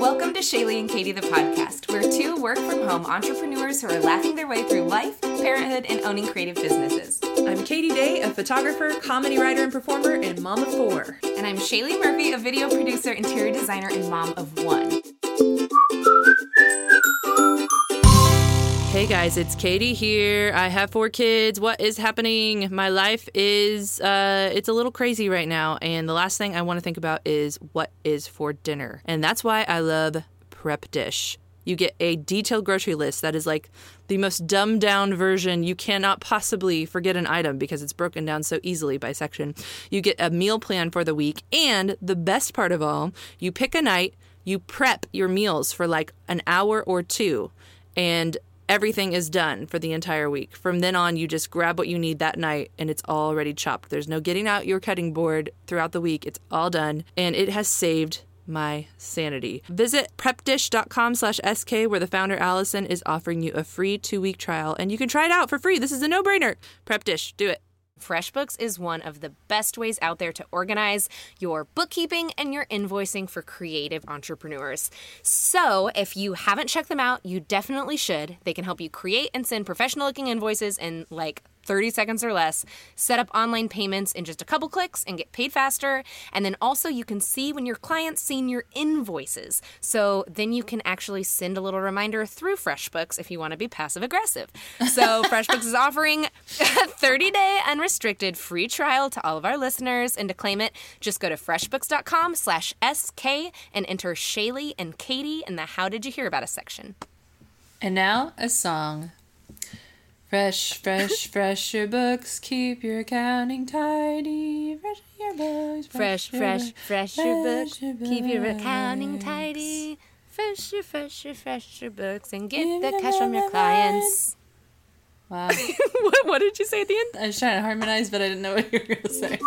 Welcome to Shaylee and Katie, the podcast. We're two work-from-home entrepreneurs who are laughing their way through life, parenthood, and owning creative businesses. I'm Katie Day, a photographer, comedy writer and performer, and mom of 4. And I'm Shaylee Murphy, a video producer, interior designer, and mom of 1. Hey guys, it's Katie here. I have 4 kids. What is happening? My life is, it's a little crazy right now. And the last thing I want to think about is what is for dinner. And that's why I love Prep Dish. You get a detailed grocery list that is like the most dumbed down version. You cannot possibly forget an item because it's broken down so easily by section. You get a meal plan for the week. And the best part of all, you pick a night, you prep your meals for like an hour or 2. And everything is done for the entire week. From then on, you just grab what you need that night and it's already chopped. There's no getting out your cutting board throughout the week. It's all done. And it has saved my sanity. Visit prepdish.com/SK where the founder Allison is offering you a free 2-week trial and you can try it out for free. This is a no-brainer. Prep Dish, do it. FreshBooks is one of the best ways out there to organize your bookkeeping and your invoicing for creative entrepreneurs. So if you haven't checked them out, you definitely should. They can help you create and send professional-looking invoices in like 30 seconds or less, set up online payments in just a couple clicks and get paid faster. And then also you can see when your client's seen your invoices. So then you can actually send a little reminder through FreshBooks if you want to be passive aggressive. So FreshBooks is offering a 30-day unrestricted free trial to all of our listeners. And to claim it, just go to freshbooks.com/SK and enter Shaylee and Katie in the How Did You Hear About Us section. And now a song. Fresh, fresher books, keep your accounting tidy. Fresh your books, fresher books, keep your accounting tidy. Fresher books, and get the cash from your clients. Wow. What did you say at the end? I was trying to harmonize, but I didn't know what you were going to say.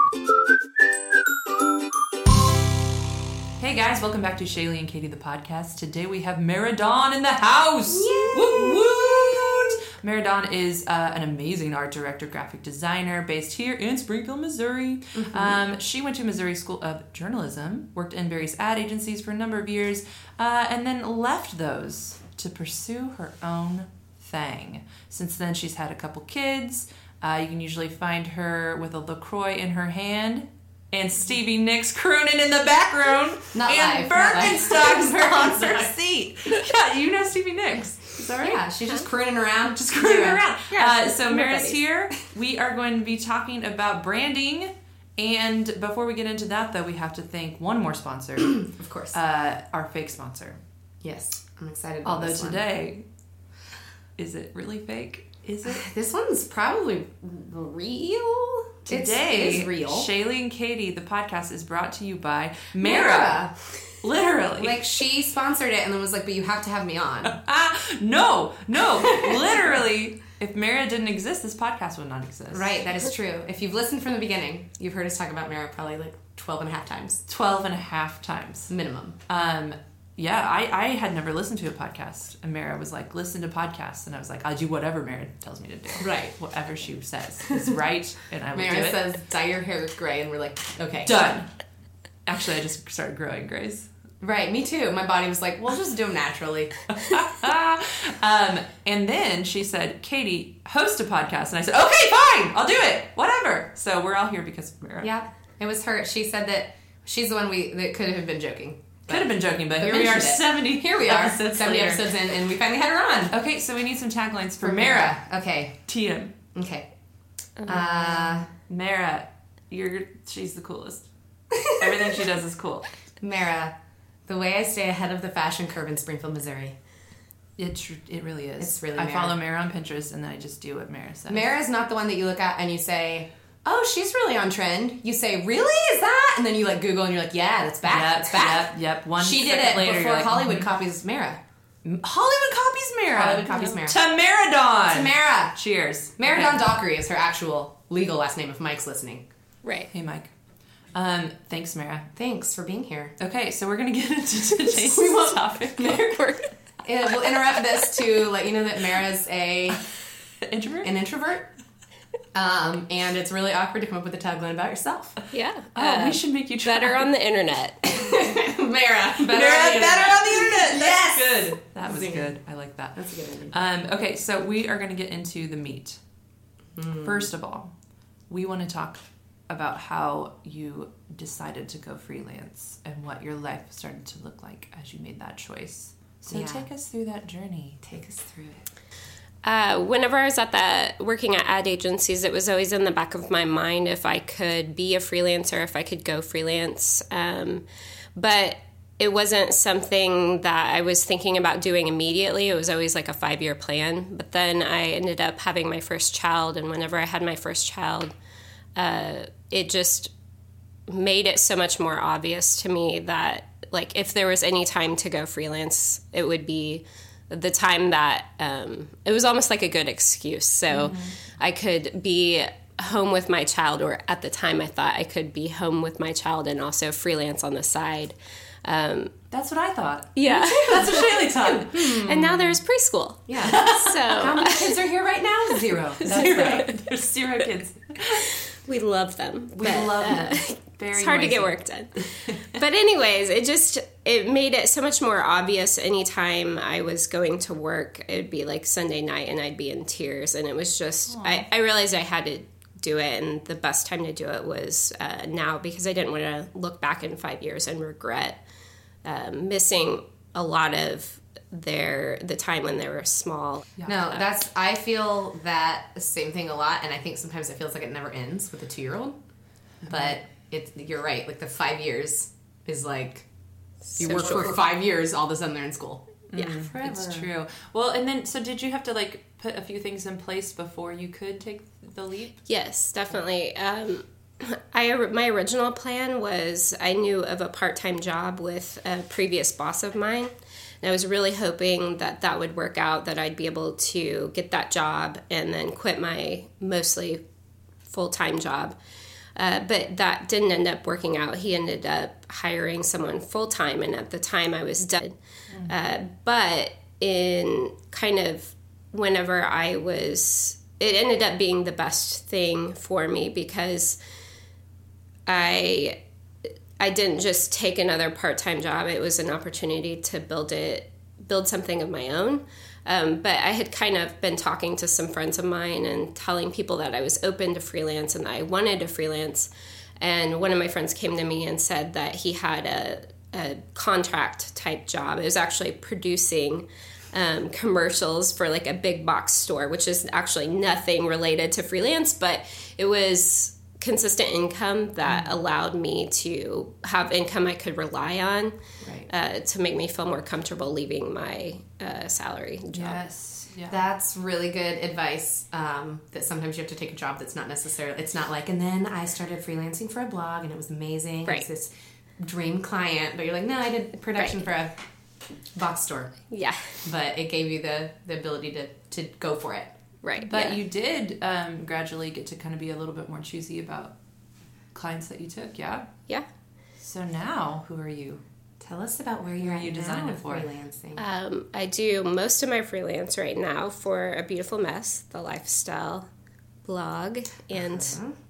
Hey guys, welcome back to Shaylee and Katie, the podcast. Today we have Mara Dawn in the house. Yay! Woot woot! Mara Dawn is an amazing art director, graphic designer based here in Springfield, Missouri. Mm-hmm. She went to Missouri School of Journalism, worked in various ad agencies for a number of years, and then left those to pursue her own thing. Since then, she's had a couple kids. You can usually find her with a LaCroix in her hand and Stevie Nicks crooning in the background. Not and live. Birkenstocks on her seat. Yeah, you know Stevie Nicks. Is that right? Yeah, she's just crooning around. Yeah, so Mara's here. We are going to be talking about branding. And before we get into that, though, we have to thank one more sponsor. Of course. Our fake sponsor. Yes, I'm excited about this one. Although today, is it really fake? Is it? This one's probably real. Today, it is real. Shaylee and Katie, the podcast, is brought to you by Mara. Literally. Like, she sponsored it and then was like, but you have to have me on. No. Literally, if Mara didn't exist, this podcast would not exist. Right, that is true. If you've listened from the beginning, you've heard us talk about Mara probably like 12 and a half times. 12 and a half times. Minimum. Yeah, I had never listened to a podcast. And Mara was like, listen to podcasts. And I was like, I'll do whatever Mara tells me to do. Right. Whatever she says is right, and I will do it. Mara says, dye your hair gray, and we're like, okay. Done. Actually, I just started growing grays. Right, me too. My body was like, we'll just do them naturally. And then she said, Katie, host a podcast. And I said, okay, fine, I'll do it. Whatever. So we're all here because of Mara. Yeah, it was her. She said that she's the one that could have been joking. Could have been joking, but here we are, 70 episodes 70 later. episodes in, and we finally had her on. Okay, so we need some taglines for Mara. Okay. TM. Okay. Mara, she's the coolest. Everything she does is cool. Mara, the way I stay ahead of the fashion curve in Springfield, Missouri. It really is. It's really I Mara. follow Mara on Pinterest, and then I just do what Mara says. Mara is not the one that you look at and you say, oh, she's really on trend. You say, really? Is that? And then you like Google and you're like, yeah, that's back. It's back. Yep. She did it later, before like, Hollywood copies Mara. Hollywood copies Mara. Hollywood copies Mara. Tamara Dawn. Tamara. Cheers. Mara Dawn Dockery is her actual legal last name if Mike's listening. Right. Hey, Mike. Thanks, Mara. Thanks for being here. Okay, so we're going to get into today's topic. We'll interrupt this to let you know that Mara's an introvert. And it's really awkward to come up with a tagline about yourself. Yeah. We should make you try. Better on the internet. Mara. Better on the internet. Yes. Good. That was good. I like that. That's a good one. Okay, so we are going to get into the meat. First of all, we want to talk about how you decided to go freelance and what your life started to look like as you made that choice. So take us through that journey. Take us through it. Whenever I was working at ad agencies, it was always in the back of my mind if I could be a freelancer, if I could go freelance. But it wasn't something that I was thinking about doing immediately. It was always like a 5-year plan. But then I ended up having my first child, and whenever I had my first child, it just made it so much more obvious to me that, like, if there was any time to go freelance, it would be the time that it was almost like a good excuse. So I could be home with my child, or at the time I thought I could be home with my child and also freelance on the side. That's what I thought. Yeah. That's what Shaylee thought. And now there's preschool. Yeah. So How many kids are here right now? 0. That's right. There's 0 kids. we love them. We love them. Very It's hard to get work done. But anyways, it made it so much more obvious. Anytime I was going to work, it would be like Sunday night and I'd be in tears. And it was just, I realized I had to do it. And the best time to do it was now, because I didn't want to look back in 5 years and regret missing a lot of the time when they were small. No, I feel that same thing a lot, and I think sometimes it feels like it never ends with a 2-year-old. But you're right, like the 5 years is like, you work for 5 years, all of a sudden they're in school. Yeah, forever. It's true. Well, and then, so did you have to like put a few things in place before you could take the leap? Yes, definitely. My original plan was I knew of a part-time job with a previous boss of mine. And I was really hoping that would work out, that I'd be able to get that job and then quit my mostly full-time job. But that didn't end up working out. He ended up hiring someone full-time, and at the time I was done. But in kind of whenever it ended up being the best thing for me, because I didn't just take another part-time job. It was an opportunity to build something of my own. But I had kind of been talking to some friends of mine and telling people that I was open to freelance and that I wanted to freelance. And one of my friends came to me and said that he had a contract type job. It was actually producing commercials for like a big box store, which is actually nothing related to freelance, but it was consistent income that allowed me to have income I could rely on, to make me feel more comfortable leaving my salary job. Yes. Yeah. That's really good advice, that sometimes you have to take a job that's not necessarily, it's not like, and then I started freelancing for a blog and it was amazing. Right. It's this dream client, but you're like, no, I did production for a box store. Yeah. But it gave you the ability to go for it. Right. But you did gradually get to kind of be a little bit more choosy about clients that you took, yeah? Yeah. So now, who are you? Tell us about where you're at you designed now it for? freelancing. I do most of my freelance right now for A Beautiful Mess, the lifestyle blog, and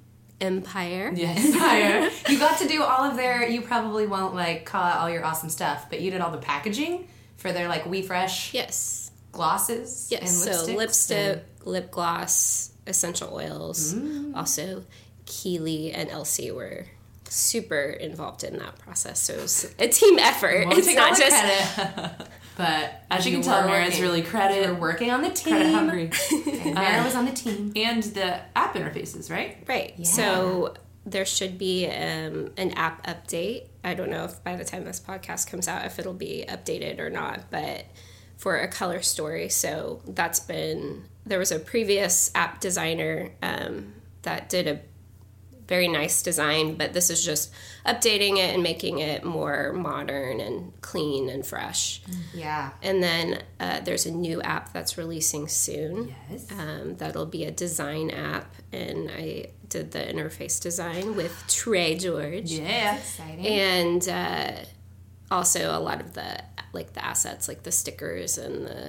Empire. Yes. Empire. You got to do all of you probably won't like call out all your awesome stuff, but you did all the packaging for their like We Fresh Yes. glosses Yes. and So lipsticks. lipstick, lip gloss, essential oils. Also, Keely and Elsie were super involved in that process. So it was a team effort. Won't It's take not all the just credit. But As you can tell, Mara's really You're credit working on the team. hungry. And Mara was on the team. And the app interfaces, right? right. Yeah. So there should be an app update. I don't know if by the time this podcast comes out, if it'll be updated or not, but for A Color Story. So there was a previous app designer that did a very nice design, but this is just updating it and making it more modern and clean and fresh. Yeah. And then there's a new app that's releasing soon. Yes. That'll be a design app, and I did the interface design with Trey George. Yeah. Exciting. And also a lot of the assets, like the stickers and the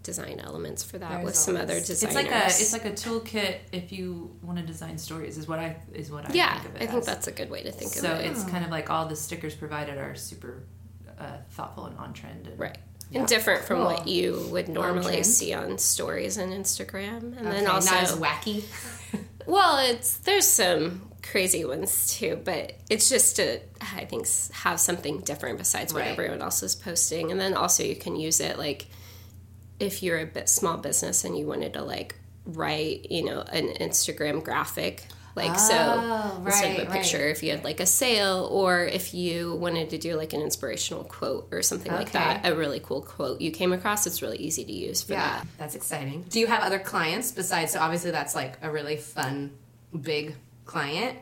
design elements for that with some other designers. It's like a toolkit if you want to design stories is what I think of it. I think that's a good way to think of it. So it's kind of like all the stickers provided are super thoughtful and on trend. Right. Yeah. And different from what you would normally see on stories and Instagram. And then also not as wacky. Well, there's some crazy ones too, but it's just to, I think, have something different besides what everyone else is posting. And then also you can use it like if you're a bit small business and you wanted to like write, an Instagram graphic, like instead of a picture, if you had like a sale, or if you wanted to do like an inspirational quote or something like that, a really cool quote you came across, it's really easy to use for that. That's exciting. Do you have other clients besides, so obviously that's like a really fun, big client,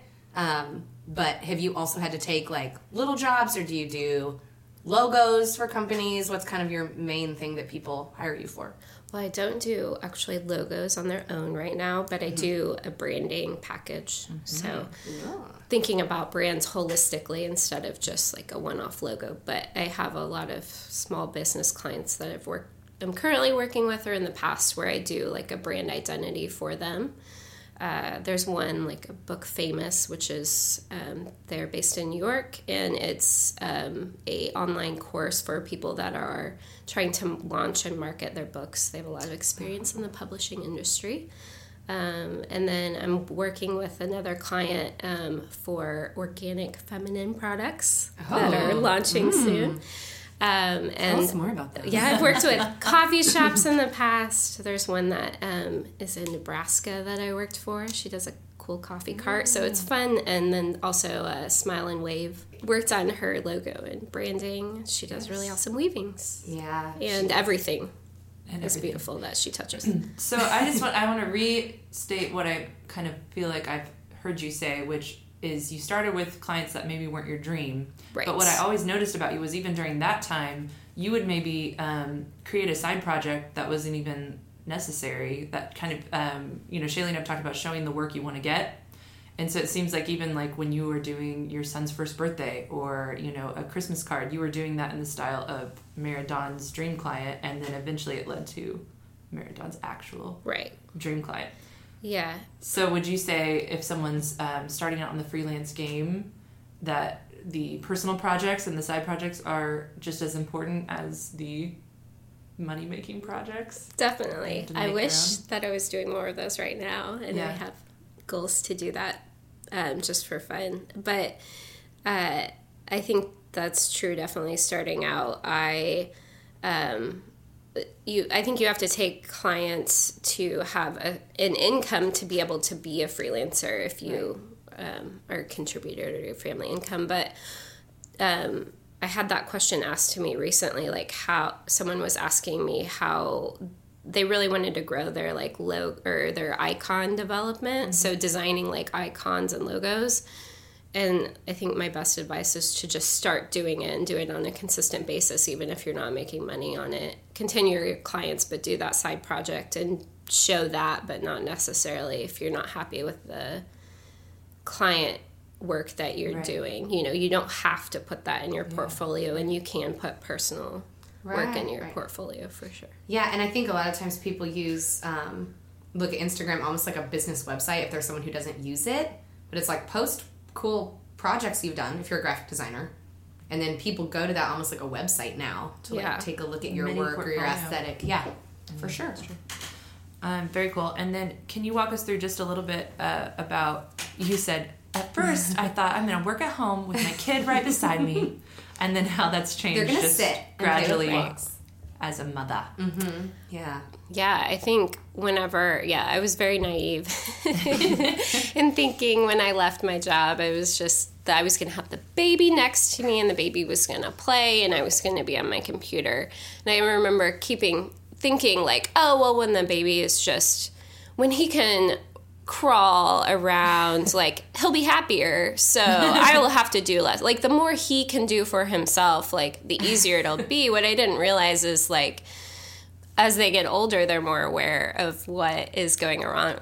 but have you also had to take like little jobs, or do you do logos for companies? What's kind of your main thing that people hire you for? Well, I don't do actually logos on their own right now, but I do a branding package. So thinking about brands holistically instead of just like a one-off logo. But I have a lot of small business clients that I'm currently working with, or in the past, where I do like a brand identity for them. There's one like a Book Famous, which is they're based in New York, and it's a online course for people that are trying to launch and market their books. They have a lot of experience in the publishing industry. And then I'm working with another client for organic feminine products that are launching soon. And tell us more about that. Yeah, I've worked with coffee shops in the past. There's one that is in Nebraska that I worked for. She does a cool coffee cart, so it's fun. And then also Smile and Wave. Worked on her logo and branding. She does really awesome weavings. Yeah. And everything. It's beautiful that she touches. So I want to restate what I kind of feel like I've heard you say, which is you started with clients that maybe weren't your dream. Right. But what I always noticed about you was even during that time, you would maybe create a side project that wasn't even necessary. That kind of, Shailene and I've talked about showing the work you want to get. And so it seems like even like when you were doing your son's first birthday or, a Christmas card, you were doing that in the style of Meridon's dream client. And then eventually it led to Meridon's actual dream client. Yeah. So would you say if someone's starting out in the freelance game that the personal projects and the side projects are just as important as the money-making projects? Definitely. I wish that I was doing more of those right now, and I have goals to do that just for fun. But I think that's true, definitely starting out. I think you have to take clients to have an income to be able to be a freelancer if you are a contributor to your family income. But I had that question asked to me recently, like how someone was asking me how they really wanted to grow their like logo or their icon development. So designing like icons and logos. And I think my best advice is to just start doing it and do it on a consistent basis, even if you're not making money on it. Continue your clients, but do that side project and show that, but not necessarily if you're not happy with the client work that you're doing. You don't have to put that in your portfolio, and you can put personal work in your portfolio for sure. Yeah, and I think a lot of times people use, look at Instagram almost like a business website if there's someone who doesn't use it, but it's like post cool projects you've done if you're a graphic designer, and then people go to that almost like a website now to like take a look at your work or your aesthetic. For sure. Very cool. And then can you walk us through just a little bit about, you said at first I thought I'm going to work at home with my kid right beside me, and then how that's changed. They're going to sit gradually as a mother. Yeah, I think I was very naive in thinking when I left my job, I was just that I was going to have the baby next to me and the baby was going to play and I was going to be on my computer. And I remember thinking like, oh, well, when the baby is just, when he can crawl around, like he'll be happier, so I will have to do less. Like the more he can do for himself, like the easier it'll be. What I didn't realize is like as they get older, they're more aware of what is going around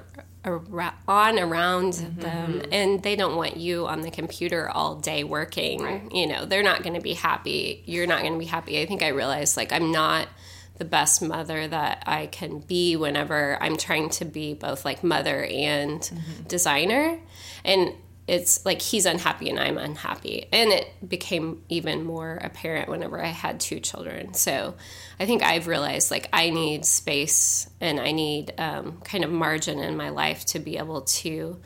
them, and they don't want you on the computer all day working. They're not going to be happy. You're not going to be happy. I think I realized like I'm not the best mother that I can be whenever I'm trying to be both like mother and designer. And it's like he's unhappy and I'm unhappy. And it became even more apparent whenever I had 2 children. So I think I've realized like I need space and I need kind of margin in my life to be able to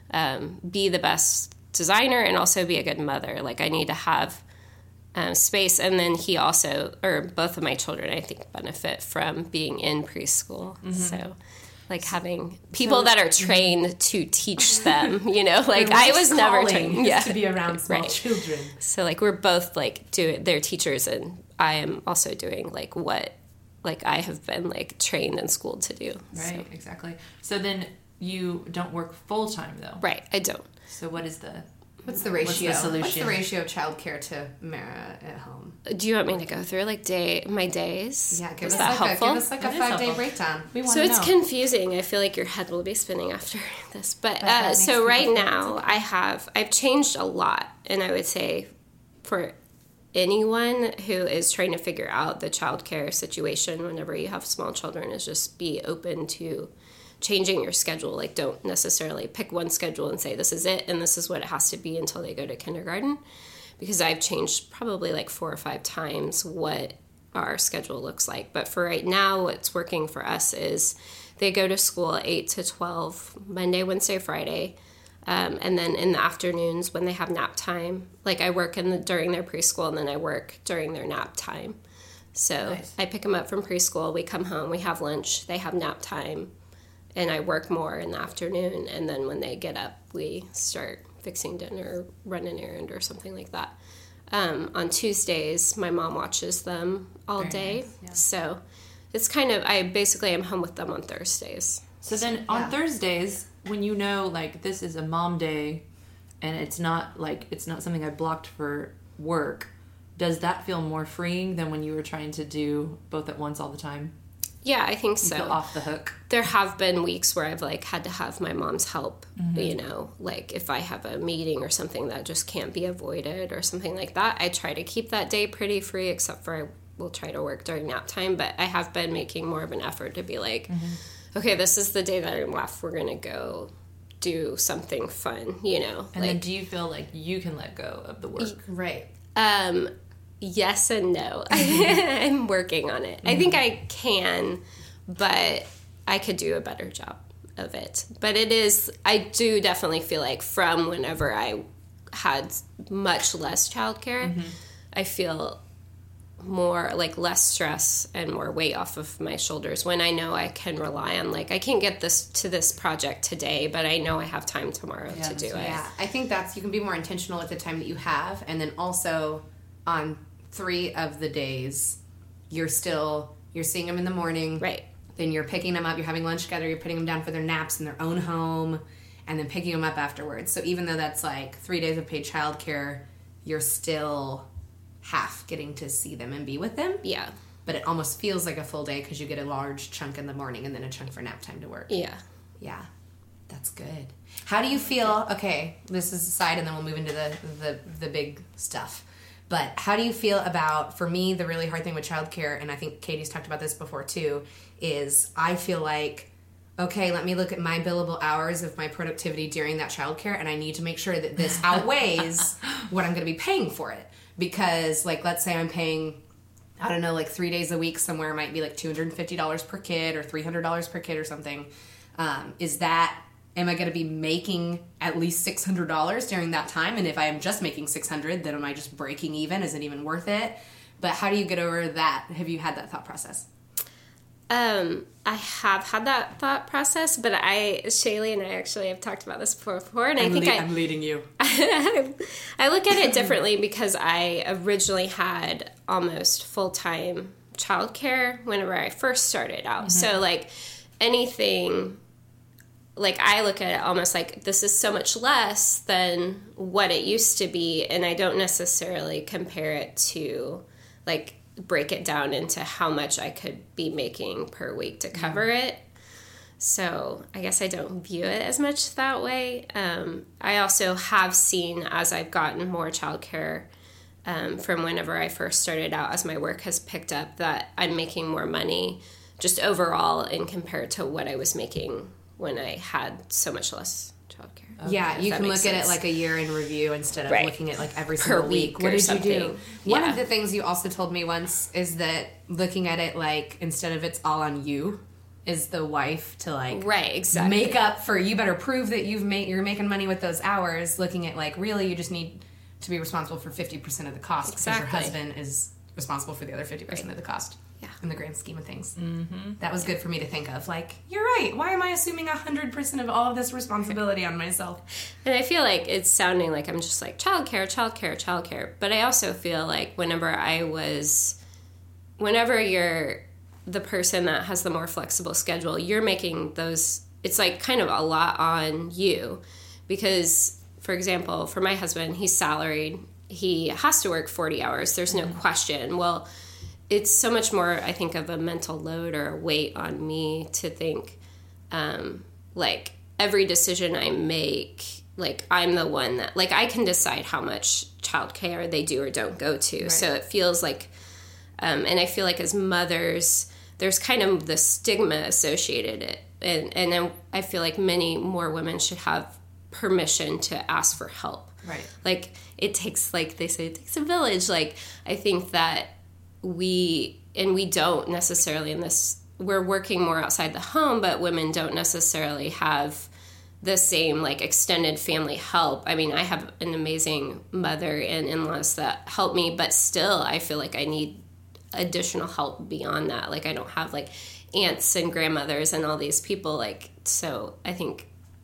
be the best designer and also be a good mother. Like I need to have space. And then he also, or both of my children, I think benefit from being in preschool. So like having people that are trained to teach them, you know, like I was never trained to be around small children. So like we're both like they're teachers and I am also doing like what like I have been like trained and schooled to do. Right, exactly. So then you don't work full time though. Right, I don't. So what's the ratio? What's the solution? What's the ratio of childcare to Mara at home? Do you want me to go through like my days? Yeah, give Is us that like helpful? Give us like a 5-day breakdown. We want So to it's know. confusing. I feel like your head will be spinning after this. But that makes so right people now I've changed a lot, and I would say for anyone who is trying to figure out the childcare situation whenever you have small children is just be open to changing your schedule. Like don't necessarily pick one schedule and say this is it and this is what it has to be until they go to kindergarten, because I've changed probably like 4 or 5 times what our schedule looks like. But for right now, what's working for us is they go to school 8 to 12 Monday, Wednesday, Friday. And then in the afternoons when they have nap time, like I work during their preschool and then I work during their nap time. So Nice. I pick them up from preschool, we come home, we have lunch, they have nap time, and I work more in the afternoon. And then when they get up, we start fixing dinner, run an errand or something like that. On Tuesdays, my mom watches them all day. nice, yeah. So it's kind of, I basically am home with them on Thursdays. So then on Thursdays, when you know like this is a mom day and it's not something I blocked for work, does that feel more freeing than when you were trying to do both at once all the time? Yeah, I think You so. feel off the hook. There have been weeks where I've like had to have my mom's help, you know, like if I have a meeting or something that just can't be avoided or something like that. I try to keep that day pretty free, except for I will try to work during nap time. But I have been making more of an effort to be like, okay, this is the day that I'm left. We're going to go do something fun, you know. And then do you feel like you can let go of the work? Right. Yes and no. I'm working on it. I think I can, but I could do a better job of it. But I do definitely feel like from whenever I had much less childcare, I feel more like less stress and more weight off of my shoulders when I know I can rely on like I can't get this project today, but I know I have time tomorrow to do it. Yeah, I think you can be more intentional with the time that you have, and then also on 3 of the days you're seeing them in the morning, Right. Then you're picking them up, you're having lunch together, you're putting them down for their naps in their own home, and then picking them up afterwards. So even though that's like 3 days of paid childcare, you're still half getting to see them and be with them. Yeah. But it almost feels like a full day because you get a large chunk in the morning and then a chunk for nap time to work. Yeah. Yeah, that's good. How do you feel? Okay, this is aside, and then we'll move into the big stuff. But how do you feel about, for me, the really hard thing with childcare, and I think Katie's talked about this before too, is I feel like, okay, let me look at my billable hours of my productivity during that childcare, and I need to make sure that this outweighs what I'm going to be paying for it. Because, like, let's say I'm paying, I don't know, like 3 days a week somewhere, it might be like $250 per kid or $300 per kid or something. Am I going to be making at least $600 during that time? And if I am just making $600, then am I just breaking even? Is it even worth it? But how do you get over that? Have you had that thought process? I have had that thought process, but Shaylee and I actually have talked about this before, and I think I'm leading you. I look at it differently because I originally had almost full-time childcare whenever I first started out. So, like, anything, like, I look at it almost like this is so much less than what it used to be, and I don't necessarily compare it to, like, break it down into how much I could be making per week to cover it. So I guess I don't view it as much that way. I also have seen, as I've gotten more childcare from whenever I first started out, as my work has picked up, that I'm making more money just overall in compared to what I was making when I had so much less childcare. Okay. Yeah, you can look at it like a year in review instead of looking at like every single week. What did you do? One of the things you also told me once is that looking at it like instead of it's all on you, is the wife to like make up for, you better prove that you're making money with those hours, looking at like really you just need to be responsible for 50% of the cost because your husband is responsible for the other 50% of the cost in the grand scheme of things. Mm-hmm. That was good for me to think of. Like, you're right. Why am I assuming 100% of all of this responsibility on myself? And I feel like it's sounding like I'm just like childcare. But I also feel like whenever you're the person that has the more flexible schedule, you're making those, it's like kind of a lot on you. Because, for example, for my husband, he's salaried. He has to work 40 hours. There's no question. Well, it's so much more, I think, of a mental load or a weight on me to think, like, every decision I make, like, I'm the one that, like, I can decide how much childcare they do or don't go to. Right. So it feels like, and I feel like as mothers, there's kind of the stigma associated it. And then I feel like many more women should have permission to ask for help. Right. Like, it takes, like they say, it takes a village. Like, I think that we don't necessarily in this, we're working more outside the home, but women don't necessarily have the same, like, extended family help. I mean, I have an amazing mother and in-laws that help me, but still I feel like I need additional help beyond that. Like, I don't have, like, aunts and grandmothers and all these people, like, so I think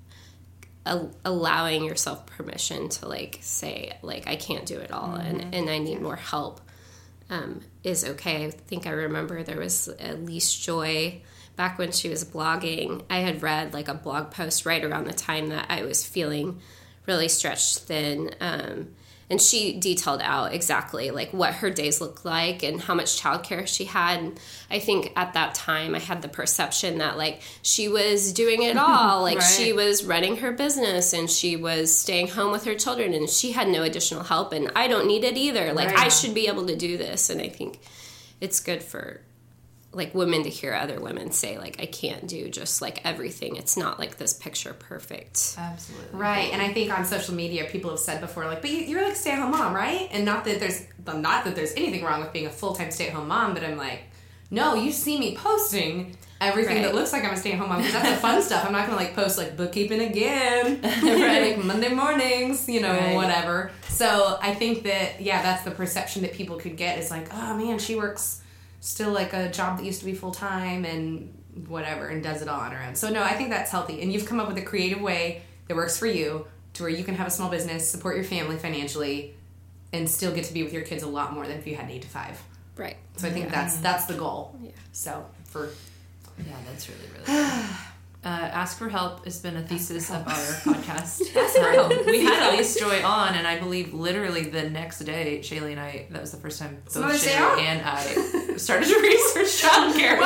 allowing yourself permission to, like, say, like, I can't do it all, and I need more help is okay. I think I remember there was Elise Joy, back when she was blogging, I had read, like, a blog post right around the time that I was feeling really stretched thin, and she detailed out exactly, like, what her days looked like and how much childcare she had. And I think at that time I had the perception that, like, she was doing it all. Like, she was running her business and she was staying home with her children and she had no additional help and I don't need it either. Like, I should be able to do this. And I think it's good for, like, women to hear other women say, like, I can't do just, like, everything. It's not, like, this picture perfect. Absolutely. Right. And I think on social media, people have said before, like, but you're, like, a stay-at-home mom, right? And not that there's anything wrong with being a full-time stay-at-home mom, but I'm like, no, you see me posting everything that looks like I'm a stay-at-home mom, because that's the fun stuff. I'm not going to, like, post, like, bookkeeping again, like, Monday mornings, you know, whatever. So I think that, that's the perception that people could get is like, oh, man, she works still, like, a job that used to be full-time and whatever, and does it all on her own. So, no, I think that's healthy. And you've come up with a creative way that works for you to where you can have a small business, support your family financially, and still get to be with your kids a lot more than if you had an 8 to 5. Right. So I think that's the goal. Yeah. So, that's really, really good. Ask for help has been a thesis of our podcast. We had Elise Joy on, and I believe literally the next day, Shaylee and I, that was the first time both Shaylee and I started to research childcare.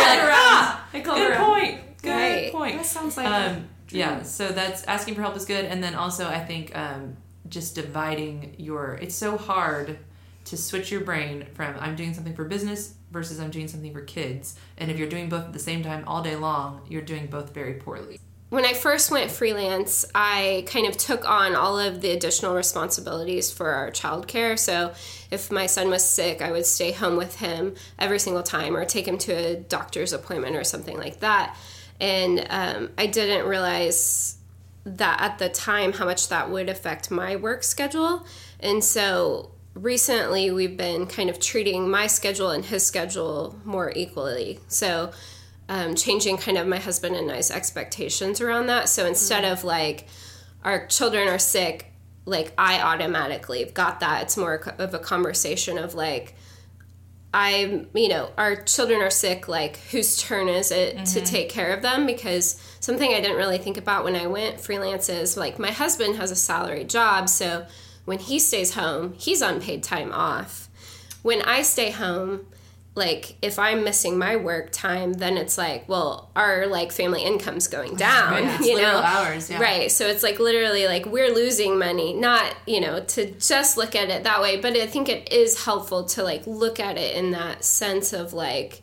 Good point. That sounds like so that's asking for help is good. And then also I think just dividing it's so hard to switch your brain from I'm doing something for business versus I'm doing something for kids. And if you're doing both at the same time all day long, you're doing both very poorly. When I first went freelance, I kind of took on all of the additional responsibilities for our childcare. So if my son was sick, I would stay home with him every single time or take him to a doctor's appointment or something like that. And I didn't realize that at the time how much that would affect my work schedule. And so recently we've been kind of treating my schedule and his schedule more equally. So changing kind of my husband and I's expectations around that. So instead of, like, our children are sick, like, I automatically got that. It's more of a conversation of, like, our children are sick, like, whose turn is it to take care of them? Because something I didn't really think about when I went freelance is, like, my husband has a salary job, so when he stays home, he's on paid time off. When I stay home, like if I'm missing my work time, then it's like, well, our like family income's going down, Right, you know, hours, yeah. right? So it's like literally like we're losing money, not, you know, to just look at it that way. But I think it is helpful to like look at it in that sense of like,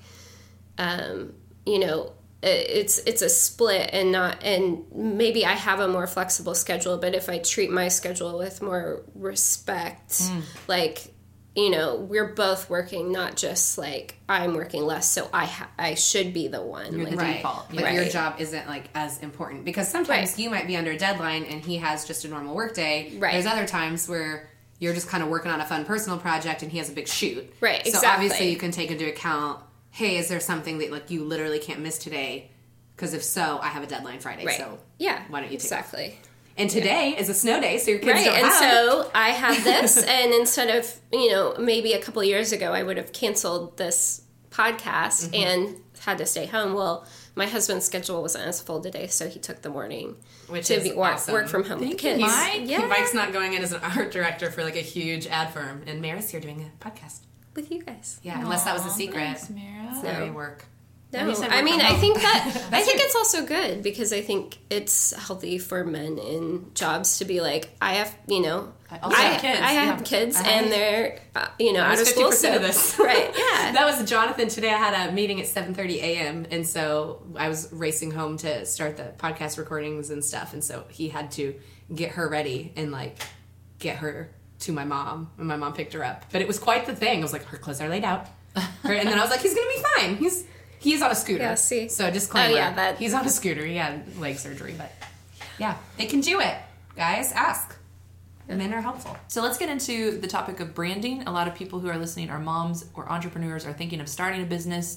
you know, it's a split and maybe I have a more flexible schedule, but if I treat my schedule with more respect, like, you know, we're both working, not just like I'm working less, so I should be the one. You're the like, default. Like Right. your job isn't like as important because sometimes Right. you might be under a deadline and he has just a normal work day. Right. There's other times where you're just kind of working on a fun personal project and he has a big shoot. Right, So exactly. obviously you can take into account, hey, is there something that like you literally can't miss today? Because if so, I have a deadline Friday. Right. So Yeah. why don't you take exactly. off? And today is a snow day, so your kids Right, don't and have. so I have this, and instead of, you know, maybe a couple years ago I would have canceled this podcast and had to stay home. Well, my husband's schedule wasn't as full today, so he took the morning Which to is awesome. work from home with the kids. Mike's not going in as an art director for like a huge ad firm, and Mara's here doing a podcast. with you guys. Yeah, unless that was a secret. Thanks, Mara. It's not really work. No, you said I work mean, from I home. think that I think it's also good because I think it's healthy for men in jobs to be like, I have, you know, also have kids, I have yeah. kids, and they're, you know, out of school. 50% So, of this. right? Yeah. That was Jonathan. Today I had a meeting at 7:30 a.m. and so I was racing home to start the podcast recordings and stuff, and so he had to get her ready and like get her to my mom, and my mom picked her up. But it was quite the thing. I was like, her clothes are laid out, and then I was like, he's gonna be fine. He's on a scooter. Yeah, see. So disclaimer. Oh, yeah, that- he's on a scooter. He had leg surgery, but yeah, they can do it. Guys, ask. Men are helpful. So let's get into the topic of branding. A lot of people who are listening are moms or entrepreneurs, are thinking of starting a business.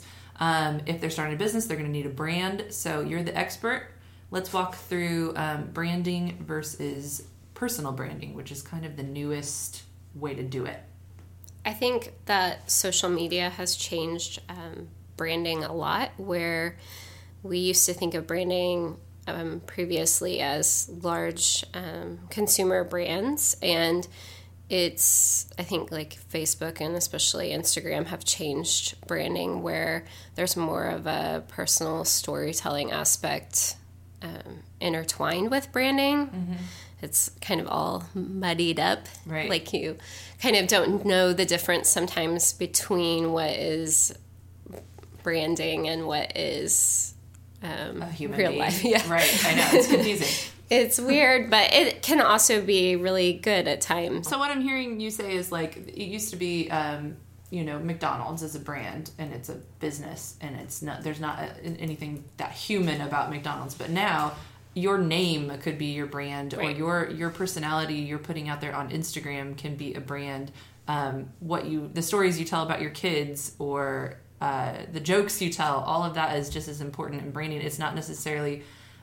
If they're starting a business, they're going to need a brand. So you're the expert. Let's walk through branding versus personal branding, which is kind of the newest way to do it. I think that social media has changed branding a lot, where we used to think of branding previously as large consumer brands, and it's, I think, like Facebook and especially Instagram have changed branding where there's more of a personal storytelling aspect intertwined with branding. Mm-hmm. It's kind of all muddied up. Right. Like you kind of don't know the difference sometimes between what is branding and what is A human real being. life. Yeah. Right, I know. It's confusing. It's weird, but it can also be really good at times. So what I'm hearing you say is like, it used to be, McDonald's is a brand and it's a business and it's not, there's not anything that human about McDonald's, but now your name could be your brand, Right. or your personality you're putting out there on Instagram can be a brand. The stories you tell about your kids, or the jokes you tell, all of that is just as important in branding. It's not necessarily,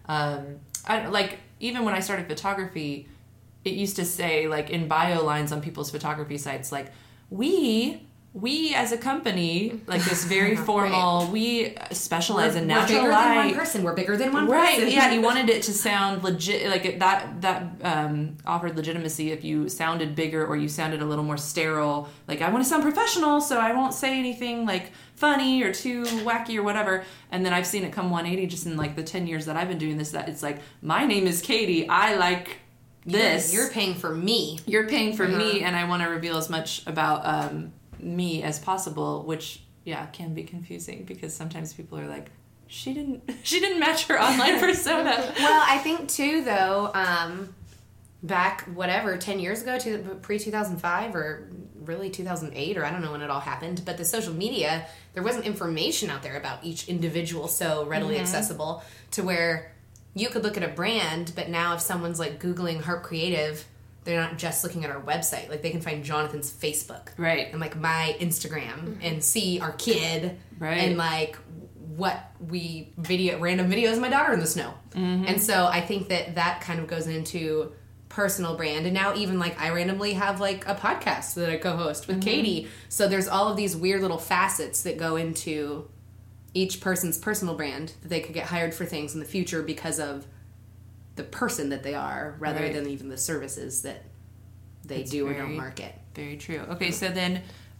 even when I started photography, it used to say, like, in bio lines on people's photography sites, like, we as a company, like this very formal, we specialize in natural We're bigger light. than one person. We're bigger than one Right, person. yeah, you wanted it to sound legit, like that offered legitimacy if you sounded bigger or you sounded a little more sterile. Like, I want to sound professional, so I won't say anything like funny or too wacky or whatever. And then I've seen it come 180 just in like the 10 years that I've been doing this, that it's like, my name is Katie, I like this. You're paying for me. You're paying for me, and I want to reveal as much about me as possible, which can be confusing because sometimes people are like, she didn't match her online persona. Well, I think too though, back 10 years ago, to pre-2005 or really 2008, or I don't know when it all happened, but the social media, there wasn't information out there about each individual so readily accessible to where you could look at a brand, but now if someone's like Googling Harp Creative, they're not just looking at our website. Like, they can find Jonathan's Facebook. Right. And, like, my Instagram and see our kid. Right. And, like, what random videos of my daughter in the snow. Mm-hmm. And so I think that kind of goes into personal brand. And now even, like, I randomly have, like, a podcast that I co-host with Katie. So there's all of these weird little facets that go into each person's personal brand that they could get hired for things in the future because of the person that they are, rather Right. than even the services that they do or don't market. Very true. Okay, so then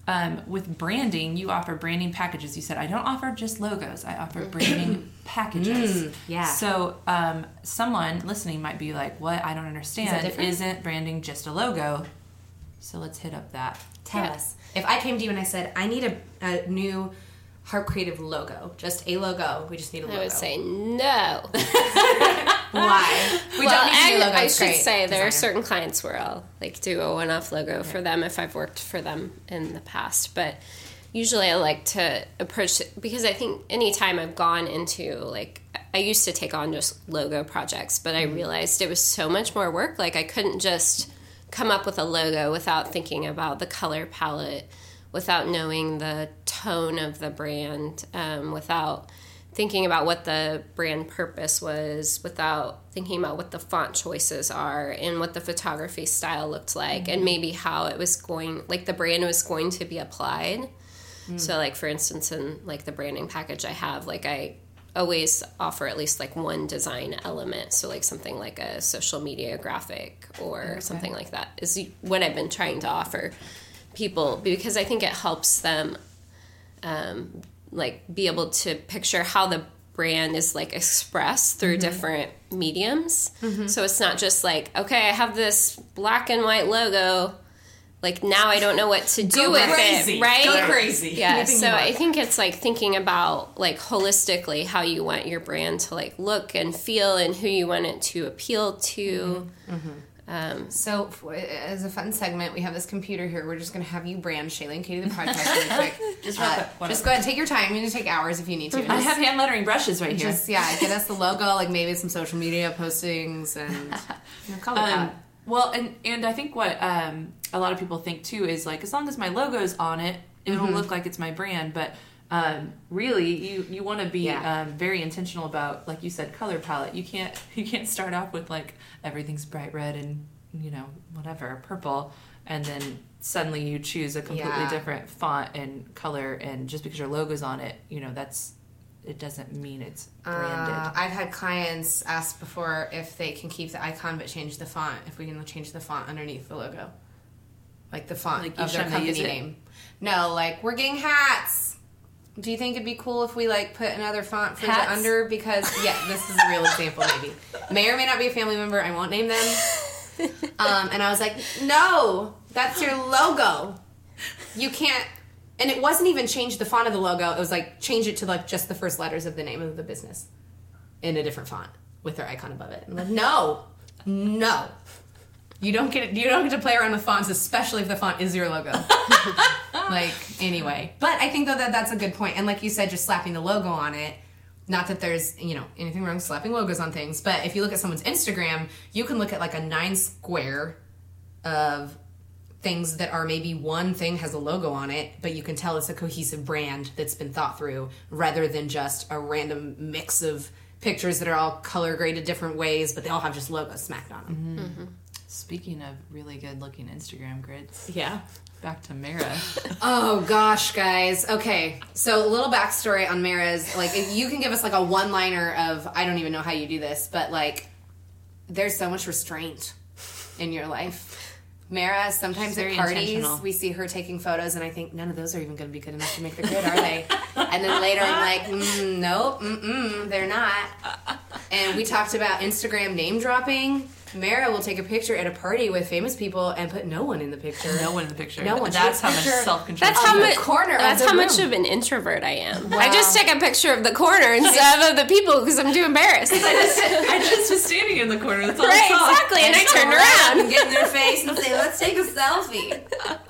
with branding, you offer branding packages. You said, I don't offer just logos. I offer branding packages. Yeah. So someone listening might be like, what? I don't understand. Isn't branding just a logo? So let's hit up that. Tell us. If I came to you and I said, I need a new Harp Creative logo, just a logo. We just need a logo. I would say no. Why? We Well, don't need a new logo. I It's should great. say there are Designer. certain clients where I'll like do a one-off logo for them if I've worked for them in the past. But usually I like to approach it because I think anytime I've gone into like I used to take on just logo projects, but I realized it was so much more work. Like I couldn't just come up with a logo without thinking about the color palette, without knowing the tone of the brand, without thinking about what the brand purpose was, without thinking about what the font choices are and what the photography style looked like, and maybe how it was going, like the brand was going to be applied. So like for instance, in like the branding package I have, like I always offer at least like one design element. So like something like a social media graphic or something like that is what I've been trying to offer people, because I think it helps them like be able to picture how the brand is like expressed through different mediums. So it's not just like, okay, I have this black and white logo, like now I don't know what to do with it, right? Go crazy. Yeah, so I think it's like thinking about like holistically how you want your brand to like look and feel and who you want it to appeal to. So, as a fun segment, we have this computer here. We're just going to have you brand Shaylin Katie the podcast really quick. Just go ahead and take your time. You can take hours if you need to. I have hand lettering brushes right here. Just, get us the logo, like maybe some social media postings and color palette. Well, and I think what a lot of people think too is like, as long as my logo's on it, it'll look like it's my brand. But really, you want to be very intentional about, like you said, color palette. You can't start off with like everything's bright red and whatever purple, and then suddenly you choose a completely different font and color, and just because your logo's on it, it doesn't mean it's branded. I've had clients ask before if they can keep the icon but change the font, if we can change the font underneath the logo. Like the font Like of each their time they use company it? name. No, like, we're getting hats. Do you think it'd be cool if we, like, put another font for Hats? the under? Because, this is a real example, maybe. May or may not be a family member. I won't name them. And I was like, no, that's your logo. You can't... And it wasn't even change the font of the logo. It was like change it to like just the first letters of the name of the business in a different font with their icon above it. I'm like, no. You don't get to play around with fonts, especially if the font is your logo. Like, anyway. But I think though that that's a good point. And like you said, just slapping the logo on it. Not that there's, anything wrong with slapping logos on things, but if you look at someone's Instagram, you can look at like a 9 square of things that are maybe one thing has a logo on it, but you can tell it's a cohesive brand that's been thought through rather than just a random mix of pictures that are all color graded different ways, but they all have just logos smacked on them. Speaking of really good looking Instagram grids, Yeah. back to Mara. Oh gosh, guys. Okay, so a little backstory on Mara's. Like, if you can give us like a one-liner of, I don't even know how you do this, but like, there's so much restraint in your life. Mara, sometimes She's at very parties, intentional. we see her taking photos, and I think, none of those are even going to be good enough to make the grid, are they? And then later I'm like, nope, they're not. And we talked about Instagram name dropping. Mara will take a picture at a party with famous people and put no one in the picture. No one in the picture. No one. That's how much Picture- self-control. That's how the much. corner of That's the how much room. of an introvert I am. Wow. I just take a picture of the corner instead of the people because I'm too embarrassed. I just was standing in the corner. That's all Right, I saw. exactly. And I turned around. and get in their face and say, "Let's take a selfie."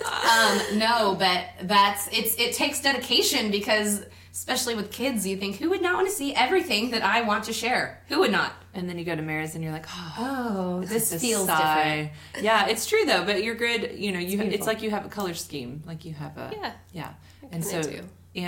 No, but it takes dedication because, especially with kids, you think, who would not want to see everything that I want to share? Who would not? And then you go to Mara's and you're like, This a feels sigh. different. Yeah, it's true though. But your grid, you have, it's beautiful. like you have a color scheme. Like you have a and so do.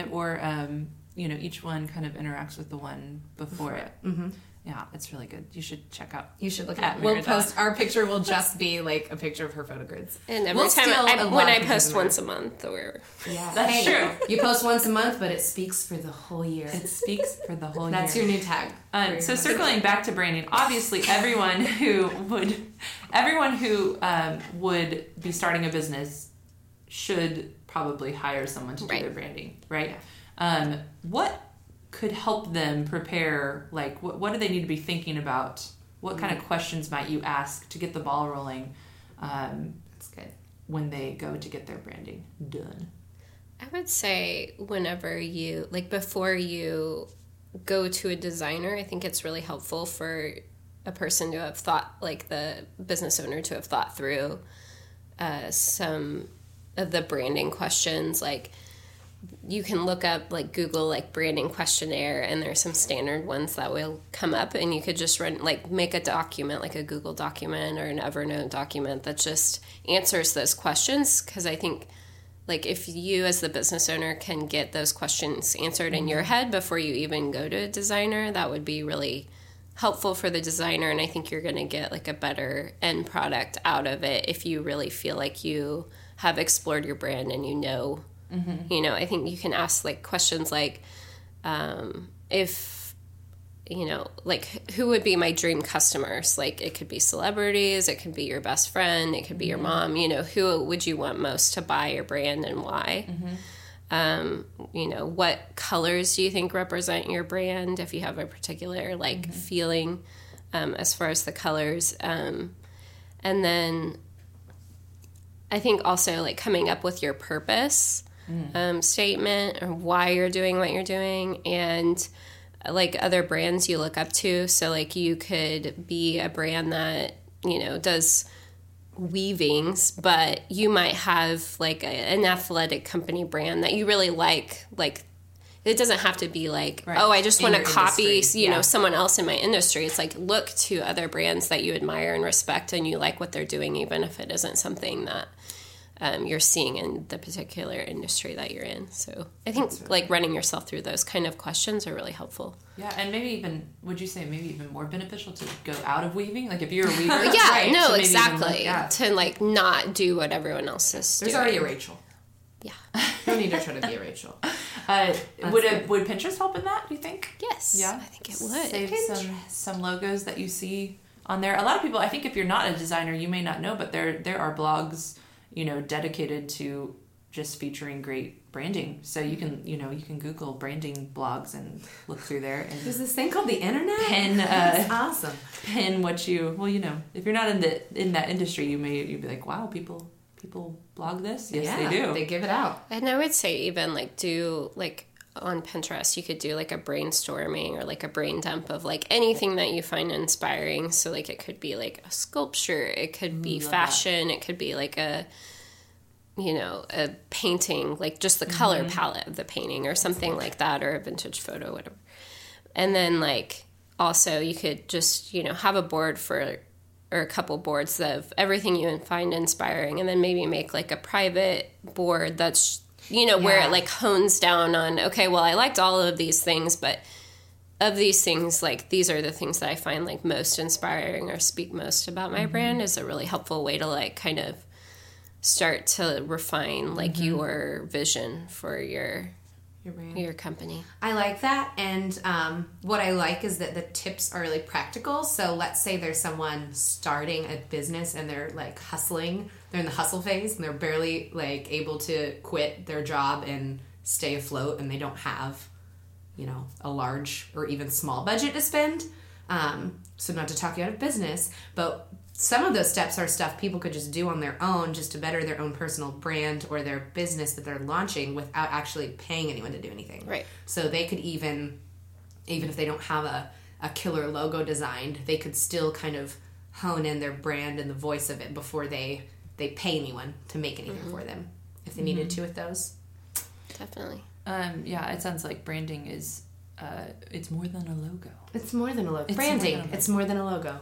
each one kind of interacts with the one before it. Mm-hmm. Yeah, it's really good. You should check out. You should look At at it. We'll Mara post our picture. Will just be like a picture of her photo grids. And every We'll time steal a lot when I of post things once a month, or Yeah, That's true. You post once a month, but it speaks for the whole year. It speaks for the whole That's year. your new tag. So circling back to branding, obviously everyone who would be starting a business should probably hire someone to do Right. their branding, right? What could help them prepare? Like, what do they need to be thinking about? What kind of questions might you ask to get the ball rolling That's good. when they go to get their branding done? I would say whenever you, like before you go to a designer, I think it's really helpful for a person to have thought, like the business owner to have thought through some of the branding questions. Like you can look up, like Google, like branding questionnaire, and there's some standard ones that will come up, and you could just run, like make a document, like a Google document or an Evernote document that just answers those questions. Because I think, like, if you as the business owner can get those questions answered in your head before you even go to a designer, that would be really helpful for the designer. And I think you're going to get like a better end product out of it if you really feel like you have explored your brand and you know, I think you can ask like questions like, if, like who would be my dream customers? Like it could be celebrities, it could be your best friend, it could be your mom, who would you want most to buy your brand and why? What colors do you think represent your brand if you have a particular like feeling as far as the colors? And then I think also like coming up with your purpose statement or why you're doing what you're doing, and like other brands you look up to. So like you could be a brand that, does weavings, but you might have like an athletic company brand that you really like it doesn't have to be like, right, I just want to copy someone else in my industry. It's like look to other brands that you admire and respect and you like what they're doing, even if it isn't something that you're seeing in the particular industry that you're in. So I think really like running yourself through those kind of questions are really helpful. Yeah, and maybe even, would you say maybe even more beneficial to go out of weaving? Like if you're a weaver, yeah, right, no, so exactly. To like not do what everyone else is There's doing. already a Rachel. Yeah. You don't need to try to be a Rachel. Would Pinterest help in that, do you think? Yes. Yeah. I think it would. Save some logos that you see on there. A lot of people, I think if you're not a designer, you may not know, but there are blogs, dedicated to just featuring great branding. So you can Google branding blogs and look through there. And there's this thing called the internet. That's awesome. Pin what you, if you're not in that industry, you'd be like, wow, people blog this? Yes, they do. They give it out. And I would say even like do like on Pinterest, you could do like a brainstorming or like a brain dump of like anything that you find inspiring. So like it could be like a sculpture, it could be fashion, it could be like a painting, like just the color palette of the painting or something like that, or a vintage photo, whatever. And then like also you could just, have a board or a couple boards of everything you find inspiring, and then maybe make like a private board that's where it like hones down on, okay, well, I liked all of these things, but of these things, like these are the things that I find like most inspiring or speak most about my brand, is a really helpful way to like kind of start to refine like your vision for your company. I like that, and what I like is that the tips are really practical. So let's say there's someone starting a business and they're like hustling, they're in the hustle phase and they're barely like able to quit their job and stay afloat, and they don't have a large or even small budget to spend, so not to talk you out of business, but some of those steps are stuff people could just do on their own just to better their own personal brand or their business that they're launching without actually paying anyone to do anything. Right. So they could even if they don't have a killer logo designed, they could still kind of hone in their brand and the voice of it before they pay anyone to make anything for them if they needed to with those. Definitely. It sounds like branding is it's more than a logo. It's more than a logo. Branding. It's more than a logo.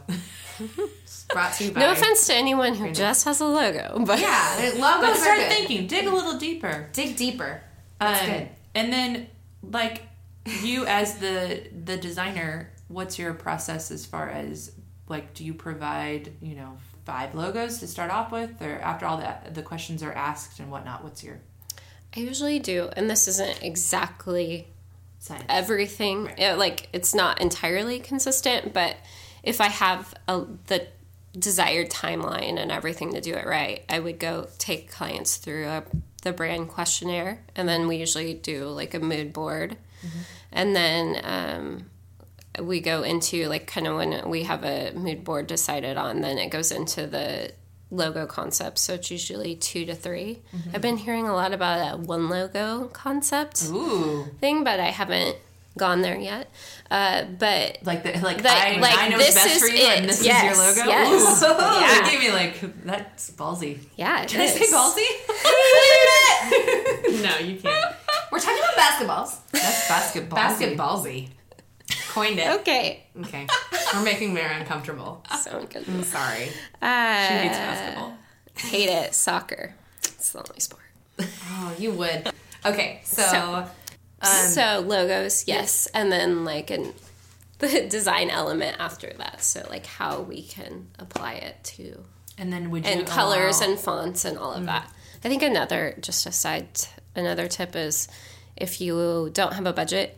Brought to you by... No offense to anyone who just has a logo, but yeah, logos but start are good. thinking. Dig a little deeper. Dig deeper. That's good. And then, like, you as the designer, what's your process as far as, like, do you provide, 5 logos to start off with? Or after all the questions are asked and whatnot, what's your... I usually do, and this isn't exactly science. Everything. Right. It's not entirely consistent, but if I have the desired timeline and everything to do it right, I would go take clients through a the brand questionnaire, and then we usually do like a mood board, and then we go into like kind of when we have a mood board decided on, then it goes into the logo concept. So it's usually 2 to 3. I've been hearing a lot about that one logo concept thing, but I haven't gone there yet. But I know what's best for you, and this is your logo. Yes. That gave me like, that's ballsy. Yeah, Can I say ballsy? No, you can't. We're talking about basketballs. That's basketball. Basketballsy. Coined it. Okay. We're making Mara uncomfortable. So good. I'm sorry. She hates basketball. Hate it. Soccer. It's the only sport. Oh, you would. Okay, so logos, yes, and then like the design element after that. So like how we can apply it to, and then would you and colors and fonts and all of that. I think another tip is if you don't have a budget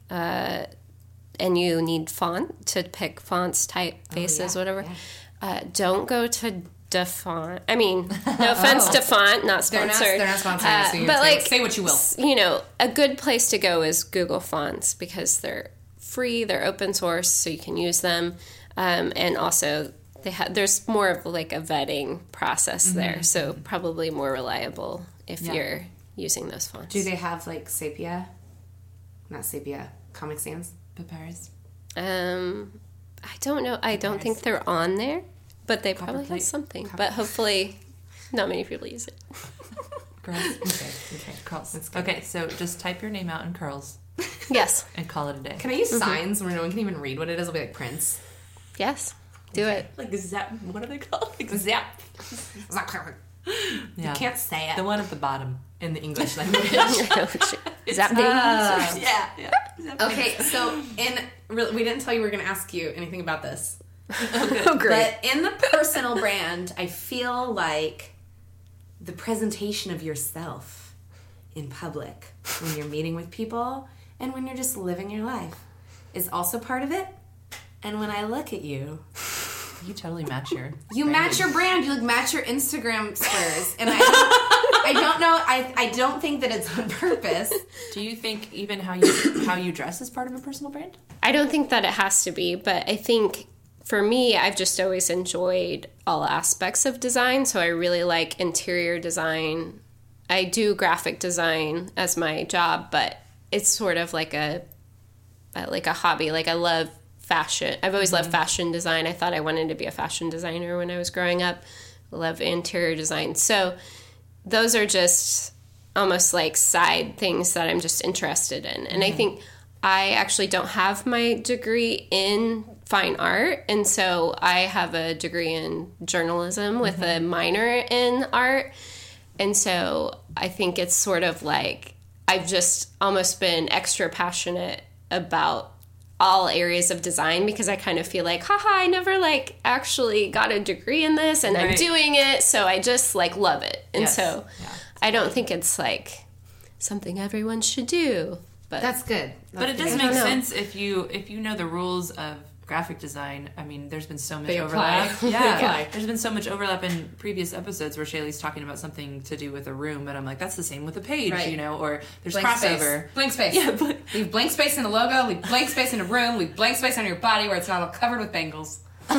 and you need font to pick fonts, typefaces, whatever, don't go to DaFont. I mean, no offense, DaFont, not sponsored. They're not sponsored, so but like, say what you will. You know, a good place to go is Google Fonts because they're free, they're open source, so you can use them, and also there's more of like a vetting process there, so probably more reliable if you're using those fonts. Do they have like Sepia? Not Sepia. Comic Sans? Papyrus? I don't know. I don't think they're on there. But they probably have something. But hopefully, not many people use it. Girls. Okay. Curls. Okay, so just type your name out in curls. Yes. And call it a day. Can I use signs where no one can even read what it is? It'll be like Prince. Yes. Do it. Like zap. What are they called? Like Zap. Yeah. You can't say it. The one at the bottom. In the English language. Zap Yeah. Okay, so we didn't tell you we were going to ask you anything about this. Oh, great. But in the personal brand, I feel like the presentation of yourself in public when you're meeting with people and when you're just living your life is also part of it. And when I look at you, you totally match your match your brand. You match your Instagram squares. And I don't know. I don't think that it's on purpose. Do you think even how you dress is part of a personal brand? I don't think that it has to be, but I think for me, I've just always enjoyed all aspects of design. So I really like interior design. I do graphic design as my job, but it's sort of like a hobby. Like I love fashion. I've always loved fashion design. I thought I wanted to be a fashion designer when I was growing up. I love interior design. So those are just almost like side things that I'm just interested in. And I think I actually don't have my degree in fine art, and so I have a degree in journalism with a minor in art. And so I think it's sort of like I've just almost been extra passionate about all areas of design because I kind of feel like, haha, I never like actually got a degree in this and I'm doing it, so I just like love it. And so I don't think it's like something everyone should do. But that's good. But it does make sense if you know the rules of graphic design. I mean, there's been so much overlap. Yeah, there's been so much overlap in previous episodes where Shaylee's talking about something to do with a room, but I'm like, that's the same with a page, you know, or there's blank crossover. Space. Blank space. Yeah, leave blank space in the logo, leave blank space in a room, leave blank space on your body where it's not all covered with bangles.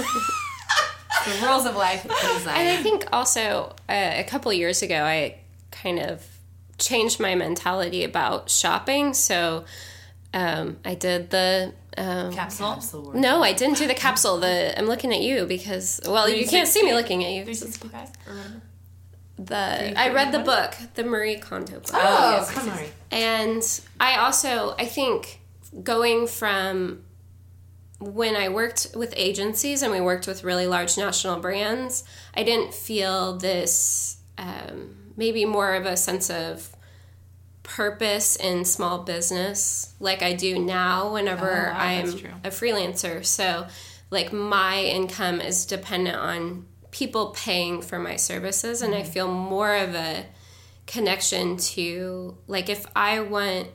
The rules of life design. And I think also a couple years ago, I kind of changed my mentality about shopping. So I did the capsule. No, I didn't do the capsule. I'm looking at you because you can't see me looking at you. 365 or whatever. I read the book, the Marie Kondo book. Oh, come on. And I think going from when I worked with agencies and we worked with really large national brands, I didn't feel this maybe more of a sense of purpose in small business like I do now whenever I'm a freelancer. So like my income is dependent on people paying for my services, and I feel more of a connection to, like, if I want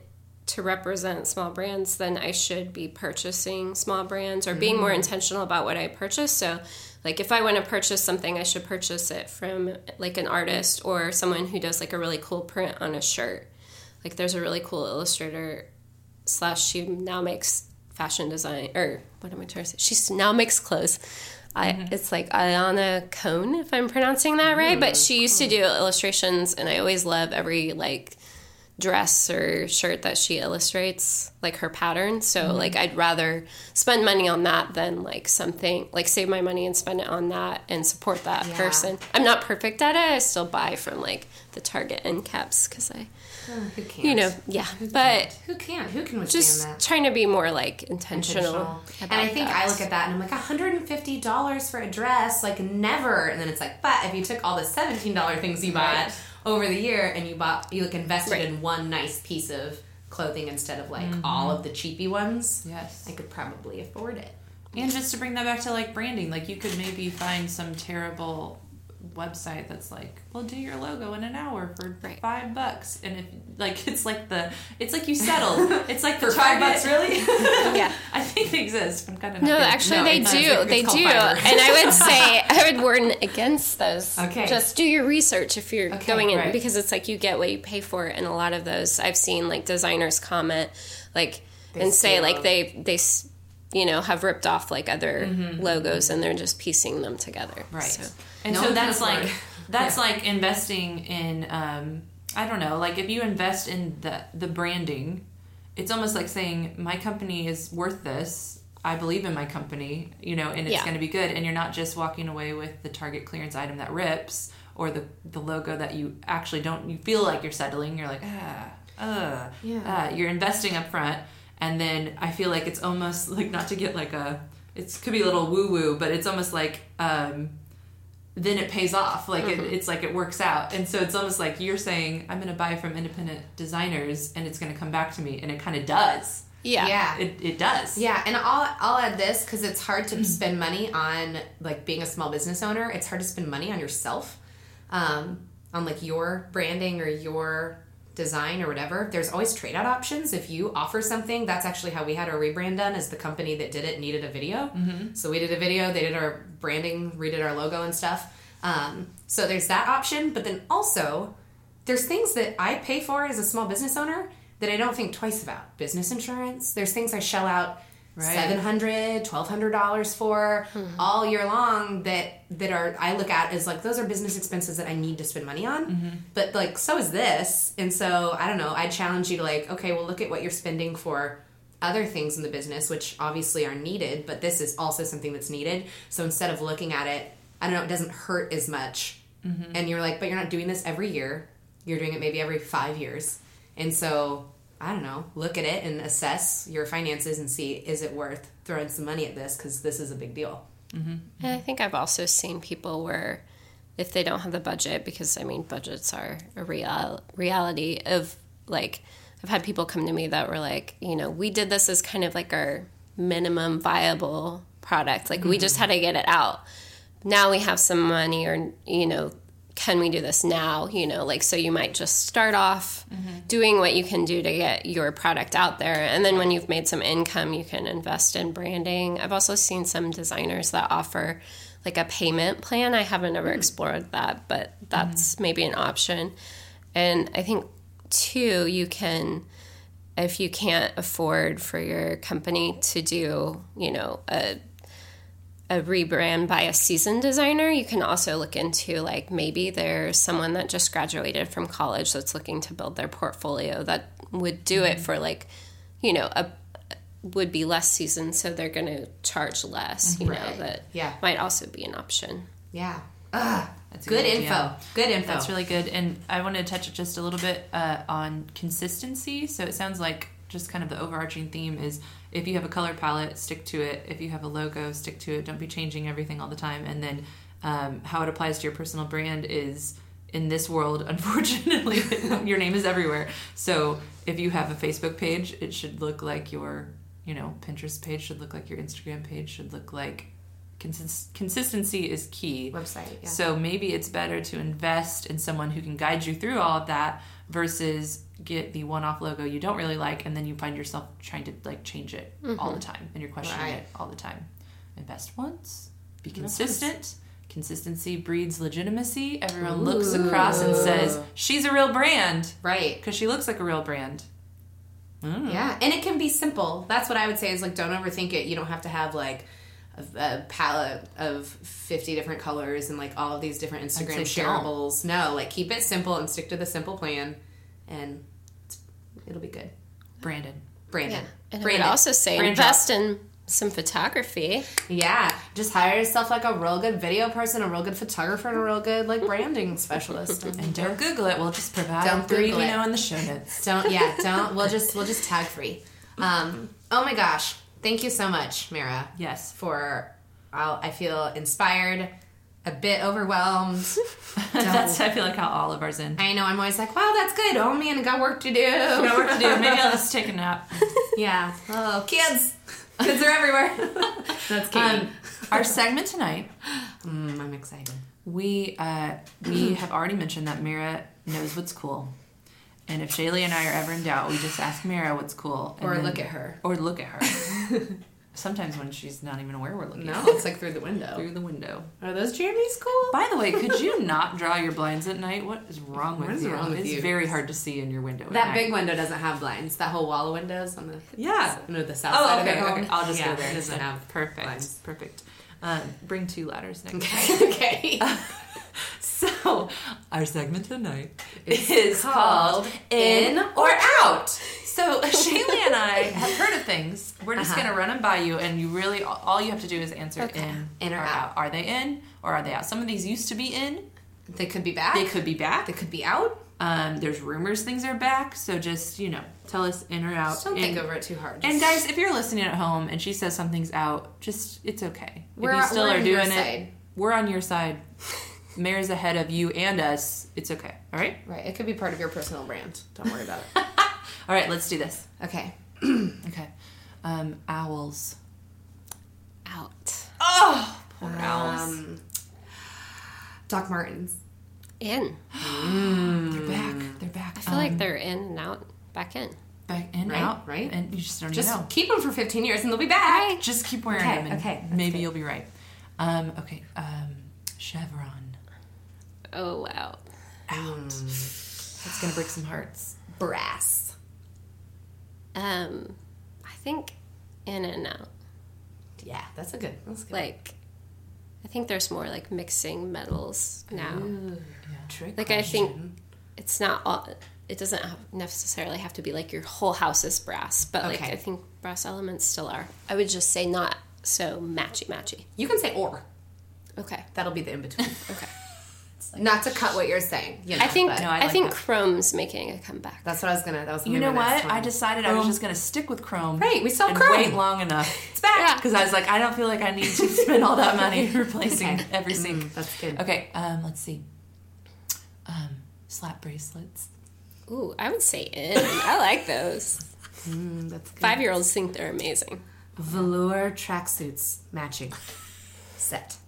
to represent small brands, then I should be purchasing small brands or being more intentional about what I purchase. So like if I want to purchase something, I should purchase it from like an artist or someone who does like a really cool print on a shirt. Like there's a really cool illustrator / she now makes fashion design, or what am I trying to say? She now makes clothes. It's like Ayana Cohn, if I'm pronouncing that right. But she used to do illustrations, and I always love every like dress or shirt that she illustrates, like her pattern. So like I'd rather spend money on that than like something like save my money and spend it on that and support that person. I'm not perfect at it. I still buy from like the Target end caps because who can't? You know, but who can't? Who can withstand just that? trying to be more like intentional. And I think I look at that and I'm like, $150 for a dress, like never. And then it's like, but if you took all the $17 things you bought over the year and you like invested in one nice piece of clothing instead of like all of the cheapy ones, I could probably afford it. And just to bring that back to like branding, like you could maybe find some terrible website that's like, we'll do your logo in an hour for $5, and if like it's like you settled, it's like for $5 really. I think they exist. I'm kind of they do, and I would say I would warn against those. Just do your research if you're going in, because it's like you get what you pay for, and a lot of those I've seen like designers comment like and say like they you know have ripped off like other logos and they're just piecing them together, so. And so that's like investing in, I don't know, like if you invest in the branding, it's almost like saying my company is worth this. I believe in my company, you know, and it's going to be good. And you're not just walking away with the Target clearance item that rips or the logo that you actually don't, you feel like you're settling. You're like, you're investing up front. And then I feel like it's almost like, not to get like it could be a little woo-woo, but it's almost like, then it pays off. Like it's like it works out. And so it's almost like you're saying, I'm going to buy from independent designers and it's going to come back to me. And it kind of does. Yeah. It does. Yeah. And I'll add this because it's hard to spend money on like being a small business owner. It's hard to spend money on yourself, on like your branding or your design or whatever. There's always trade out options. If you offer something, that's actually how we had our rebrand done, is the company that did it needed a video. So we did a video, they did our branding, redid our logo and stuff. So there's that option, but then also there's things that I pay for as a small business owner that I don't think twice about. Business insurance. There's things I shell out $700, $1,200 for all year long that are, I look at as like, those are business expenses that I need to spend money on. But like, so is this. And so I don't know, I challenge you to like, okay, well look at what you're spending for other things in the business, which obviously are needed, but this is also something that's needed. So instead of looking at it, I don't know, it doesn't hurt as much. And you're like, but you're not doing this every year. You're doing it maybe every 5 years. And so I don't know, look at it and assess your finances and see, is it worth throwing some money at this? Because this is a big deal. And I think I've also seen people where if they don't have the budget, because I mean, budgets are a reality of like, I've had people come to me that were like, you know, we did this as kind of like our minimum viable product. Like we just had to get it out. Now we have some money, or, you know, can we do this now? You know, like, so you might just start off doing what you can do to get your product out there. And then when you've made some income, you can invest in branding. I've also seen some designers that offer like a payment plan. I haven't ever explored that, but that's maybe an option. And I think too, you can, if you can't afford for your company to do, you know, a rebrand by a seasoned designer, you can also look into like maybe there's someone that just graduated from college that's looking to build their portfolio that would do it for like, you know, would be less seasoned, so they're going to charge less, you know, that might also be an option. Yeah. That's good info. Yeah. Good info. That's really good. And I wanted to touch just a little bit on consistency. So it sounds like just kind of the overarching theme is, if you have a color palette, stick to it. If you have a logo, stick to it. Don't be changing everything all the time. And then how it applies to your personal brand is, in this world, unfortunately, your name is everywhere. So if you have a Facebook page, it should look like your, you know, Pinterest page should look like your Instagram page should look like. Consistency is key. Website, yeah. So maybe it's better to invest in someone who can guide you through all of that versus get the one-off logo you don't really like, and then you find yourself trying to like change it all the time, and you're questioning it all the time. Invest once, be consistent. Consistency breeds legitimacy. Everyone looks across and says, she's a real brand. Right. Because she looks like a real brand. Yeah, and it can be simple. That's what I would say is, like, don't overthink it. You don't have to have, like, a palette of 50 different colors and, like, all of these different Instagram shareables. No, like, keep it simple and stick to the simple plan, and it'll be good. Brandon. Yeah. And I would also say invest in some photography. Yeah, just hire yourself like a real good video person, a real good photographer, and a real good like branding specialist. And don't Google it. We'll just provide 3 in the show notes. Don't. We'll just tag free. Oh my gosh, thank you so much, Mara. Yes. I feel inspired, a bit overwhelmed. I feel like how all of ours end. I know. I'm always like, wow, that's good. Oh man, I got work to do. Maybe I'll just take a nap. Yeah. Oh, kids. Kids are everywhere. That's Katie. Our segment tonight. I'm excited. We have already mentioned that Mara knows what's cool. And if Shaylee and I are ever in doubt, we just ask Mara what's cool. Or look at her. Or look at her. Sometimes when she's not even aware we're looking. No, it's like through the window. Through the window. Are those jammies cool? By the way, could you not draw your blinds at night? What is wrong with you? It's very hard to see in your window at That night. big window doesn't have blinds. That whole wall of windows on the the south side of their home. Okay. I'll just go there. It doesn't have perfect. blinds. Perfect. Bring 2 ladders next time. Okay. So, our segment tonight is called In or Out. So, Shaylee and I have heard of things. We're just going to run them by you, and you really, all you have to do is answer in or out. Are they in or are they out? Some of these used to be in. They could be back. They could be back. They could be out. There's rumors things are back, so just, tell us in or out. Just don't think over it too hard. And guys, if you're listening at home and she says something's out, just, it's okay. We're if you still are doing it, side. we're on your side. Mare's ahead of you and us. It's okay. All right? Right. It could be part of your personal brand. Don't worry about it. All right, let's do this. Okay. Okay. Owls. Out. Oh, poor owls. Doc Martens. In. They're back. They're back. I feel like they're in and out, back in. Back in, Right, out, right. And you just don't Just even know. keep them for 15 years and they'll be back. Just keep wearing Okay, them. And okay, that's maybe good. you'll be right. Okay. Chevron. Oh, wow. Out. That's gonna break some hearts. Brass. I think in and out. Yeah, that's good. Like, I think there's more like mixing metals now. Trick Like, I think it's not all, it doesn't necessarily have to be like your whole house is brass, but like Okay. I think brass elements still are. I would just say not so matchy. You can say or. Okay. That'll be the in-between. Okay. Not to cut what you're saying. I think but I think chrome's making a comeback. that's what I was gonna. That was the You know name of the what? next one. I decided I was just gonna stick with Chrome. Right, we still have and Chrome. wait long enough. It's back. Yeah. Because I was like, I don't feel like I need to spend all that money replacing Okay. every sink. That's good. Okay, let's see. Slap bracelets. Ooh, I would say in. I like those. That's good. 5-year-olds think they're amazing. Velour tracksuits matching set.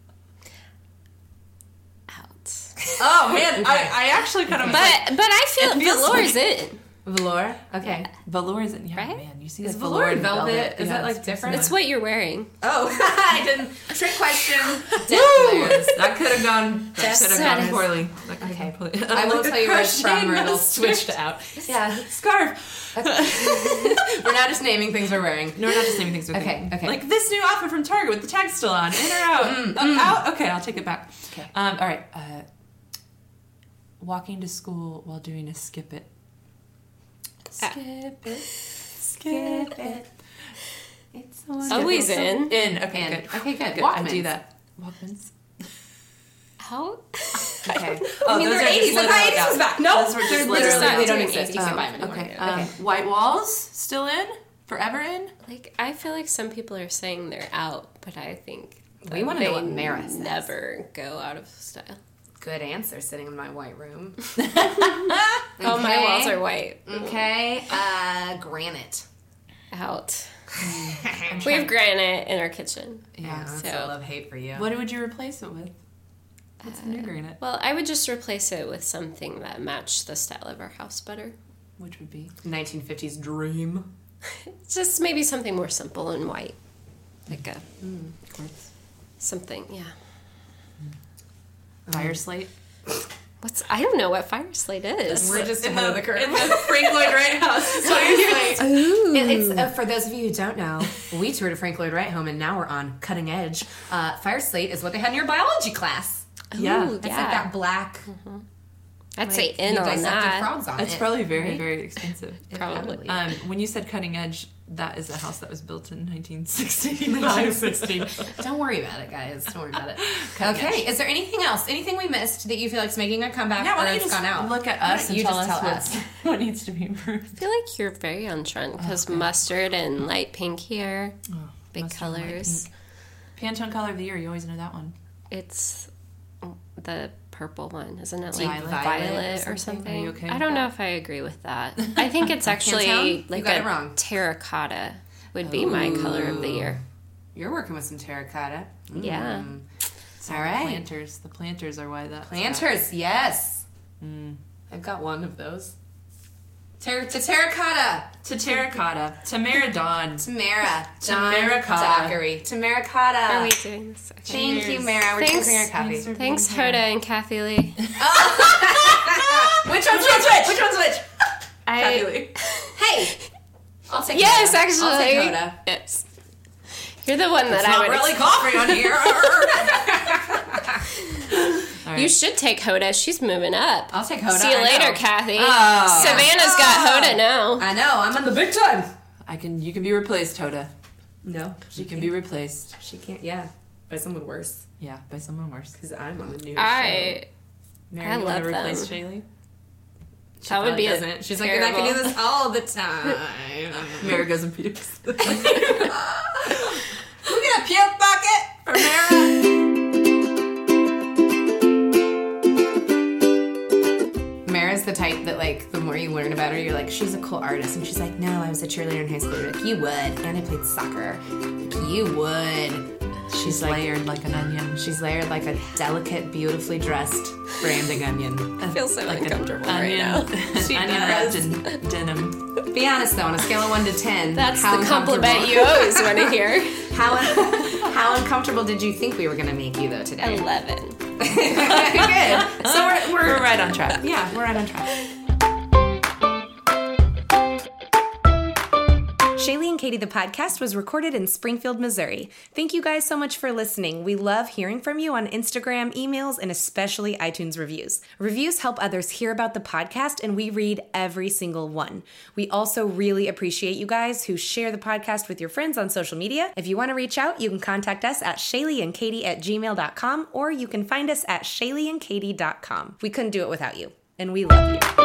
Out. Oh man, I actually kind of But I feel It feels velour's in. Velour. Okay. velour isn't. Yeah, Right? man, you see Is this velour and and velvet? Is Yeah, that like it's different? It's what you're wearing. Oh, I didn't. Trick question. That could have gone. That Just could have gone said it. poorly. Okay. I will tell you where it's from, or it'll switch out. Yeah. Scarf. We're not just naming things we're wearing. No, we're not just naming things. Okay, okay. Like this new outfit from Target with the tag still on. In or out? Out. Okay, I'll take it back. Okay. All right. Walking to school while doing a skip it. Skip it. Skip it. It's Always in. In. Okay, In. good. Okay, good. Good. I Walkmans. do that. Walkmans. Out. Okay. Oh, I mean, those they're are just 80s. Like, literally 80s out. was back. Nope. Those were just They're literally they don't doing exist. You 80s. can't buy them anymore. Okay. White walls still in? Forever in? Like, I feel like some people are saying they're out, but I think We wanna know what Mara says. never go out of style. Good answer. Sitting in my white room. Oh, my walls are white. Okay. Granite. Out. We have granite in our kitchen. Yeah. So- That's a love hate for you. What would you replace it with? What's the new granite? Well, I would just replace it with something that matched the style of our house better. Which would be? 1950s dream. Just maybe something more simple and white. Like a Quartz. something, yeah. Fire slate. I don't know what fire slate is. We're just ahead of the curve. In the Frank Lloyd Wright house. Ooh. It's for those of you who don't know, we toured a Frank Lloyd Wright home, and now we're on Cutting Edge. Fire slate is what they had in your biology class. Yeah. Ooh, It's like that black. I'd say in you on dissected that. frogs on It's it. probably very, right? very expensive. Probably. When you said cutting edge, that is a house that was built in 1969. Don't worry about it, guys. Don't worry about it. Okay. Is there anything else? Anything we missed that you feel like is making a comeback Yeah, why or don't you it's just gone out? look at us and You tell just us tell us. what needs to be improved. I feel like you're very on trend because mustard and light pink here. Big mustard and light colors. Pantone color of the year, you always know that one. It's the purple one, isn't it? Deep Like violet or something. Are you okay I with don't know that? if I agree with that. I think it's actually Pantone? like You got a it wrong. terracotta would be my color of the year. You're working with some terracotta. Yeah. All right. Planters. The planters are why that. Planters, yes. I've got one of those. Terracotta. To terracotta. Tamara Dawn. Tamara. John Tamara-cotta. Dockery. Tamara-cotta. Are we doing this? Okay. Thank you, Cheers. Mara. We're Thanks. drinking our coffee. Thanks, Hoda and Kathy Lee. Which one's which? Which one's which? I, Hey. I'll take yes, Hoda. actually. I'll take Hoda. Yes. You're the one that It's I not would. really coffee on here. You should take Hoda. She's moving up. I'll take Hoda. See you I later, know. Kathy. Oh. Savannah's got Hoda now. I know. I'm on the big time. You can be replaced, Hoda. No. You can be replaced. She can't. Yeah. By someone worse. Yeah, by someone worse. Because I'm on the new I Mary, I you love want to replace them. Shaylee? that would be a doesn't. She's like, and I can do this all the time. Mary goes and pukes. We get a puke bucket for Mara. Mara's the type that, like, the more you learn about her, you're like, she's a cool artist. And she's like, no, I was a cheerleader in high school. You're like, you would. And I played soccer. Like, you would. She's layered like an onion. She's layered like a delicate, beautifully dressed branding onion. I feel so uncomfortable right Onion, now. onion wrapped in denim. Be honest, though, on a scale of 1 to 10, That's how the compliment uncomfortable- you always want to hear. How uncomfortable did you think we were going to make you, though, today? 11. Good. So We're right on track. yeah, we're right on track. Shaylee and Katie, the podcast, was recorded in Springfield, Missouri. Thank you guys so much for listening. We love hearing from you on Instagram, emails, and especially iTunes reviews. Reviews help others hear about the podcast, and we read every single one. We also really appreciate you guys who share the podcast with your friends on social media. If you want to reach out, you can contact us at shayleeandkatie@gmail.com, or you can find us at shayleeandkatie.com. We couldn't do it without you, and we love you.